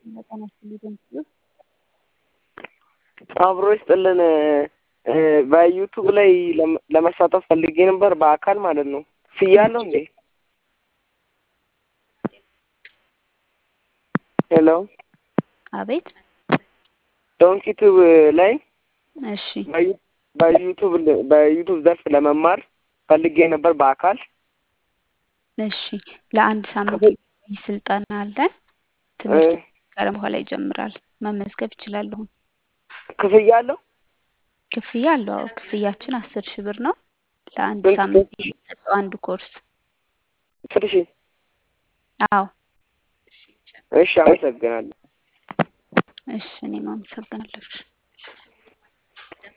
በጣም አስፈልገን አብሮ ይስጥልን። በዩቲዩብ ላይ ለመሳተፍ ፈልጌ ነበር በአካል ማለት ነው። ፍያለሁ እንዴ? ሄሎ አቤት። ዶንኪቱብ ላይ እሺ በዩቲዩብ ዘርፍ ለመማር ፈልጌ ነበር በአካል። እሺ ለአንድ ሳምንት ስልጠና አለን። ትምህርቱ ከረም በኋላ ይጀምራል። መመዝገብ ይችላሉ። ክፍያ አለው? ክፍያ አለው። ክፍያችን 10,000 ብር ነው። ለአንድ ሳምንት የሚሰጠው አንድ ኮርስ። ትንሽ አዎ። እሺ፣ አመሰግናለሁ። እሺ እኔም አመሰግናለሁ።